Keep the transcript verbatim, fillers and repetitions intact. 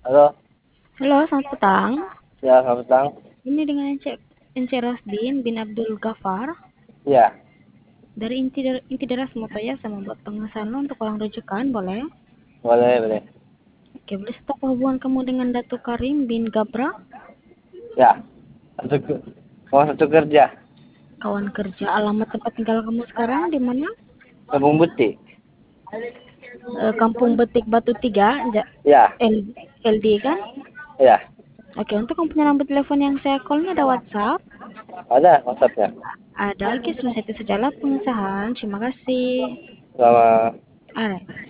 Halo, Halo, selamat petang. ya selamat petang. Ini dengan Ence, Ence Rosdin bin Abdul Ghaffar Ya, dari Inti, Inti Deras Motoya sama buat pengesahan lo untuk uang rujukan, boleh? boleh, boleh. Oke, boleh stop hubungan kamu dengan Datuk Karim bin Gabra, Ya, satu ke- mau satu kerja, kawan kerja. Alamat tempat tinggal kamu sekarang di mana? Kampung Butik. Eh, Kampung Betik Batu Tiga, Ja- Ya, L, LD kan? ya, Oke, untuk kamu punya nomor telepon yang saya call ini ada WhatsApp. ada konsepnya. Ada, oke, sudah saya sejalan pengesahan. Terima kasih. Sama Alright.